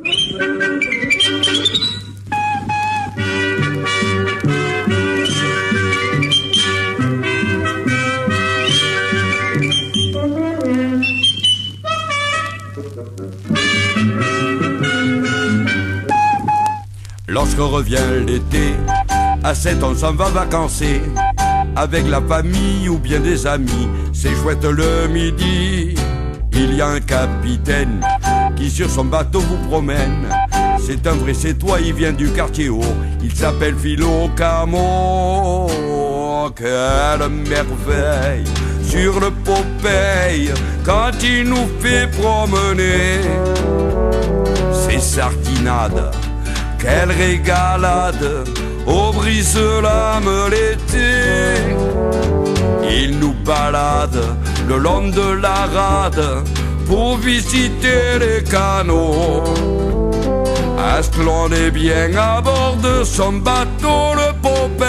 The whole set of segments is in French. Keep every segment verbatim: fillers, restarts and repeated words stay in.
Lorsque revient l'été, à sept on s'en va vacancer, avec la famille ou bien des amis, c'est chouette le midi. Il y a un capitaine qui sur son bateau vous promène. C'est un vrai c'est toi, il vient du quartier haut, il s'appelle Philo Camo. Quelle merveille sur le Popeye quand il nous fait promener. Ces sardinades, quelle régalade au brise-lames l'été. Il nous balade le long de la rade pour visiter les canaux. Est-ce que l'on est bien à bord de son bateau, le Popeye?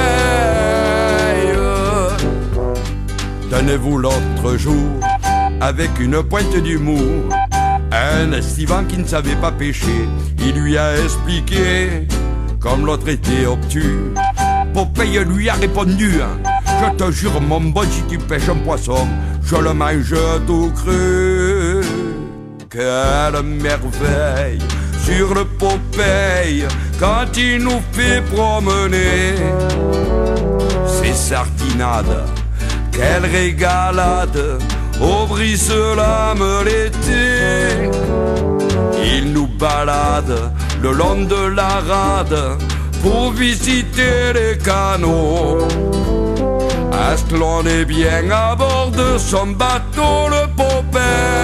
Tenez-vous l'autre jour, avec une pointe d'humour, un estivant qui ne savait pas pêcher, il lui a expliqué, comme l'autre était obtus. Popeye lui a répondu: je te jure mon bon, si tu pêches un poisson, je le mange tout cru. Quelle merveille sur le Popeye quand il nous fait promener. Ces sardinades, quelle régalade au brise-lames l'été. Il nous balade le long de la rade pour visiter les canaux. Est-ce que l'on est bien à bord de son bateau, le Popeye?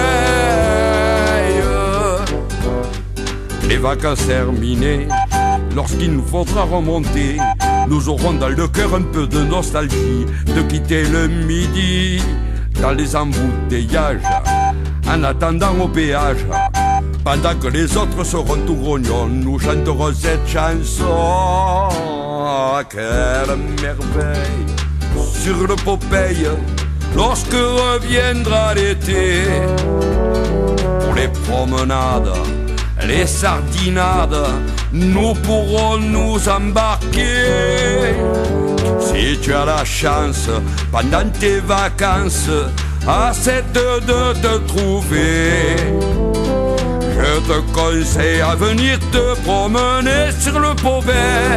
Les vacances terminées, lorsqu'il nous faudra remonter, nous aurons dans le cœur un peu de nostalgie de quitter le midi dans les embouteillages, en attendant au péage. Pendant que les autres seront tout grognons, nous chanterons cette chanson. Quelle merveille sur le Popeye lorsque reviendra l'été. Pour les promenades, les sardinades, nous pourrons nous embarquer. Si tu as la chance, pendant tes vacances, à cette de te trouver, je te conseille à venir te promener sur le Popeye.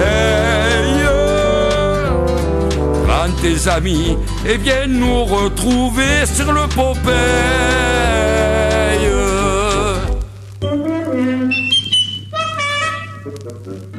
Prends tes amis et viens nous retrouver sur le Popeye.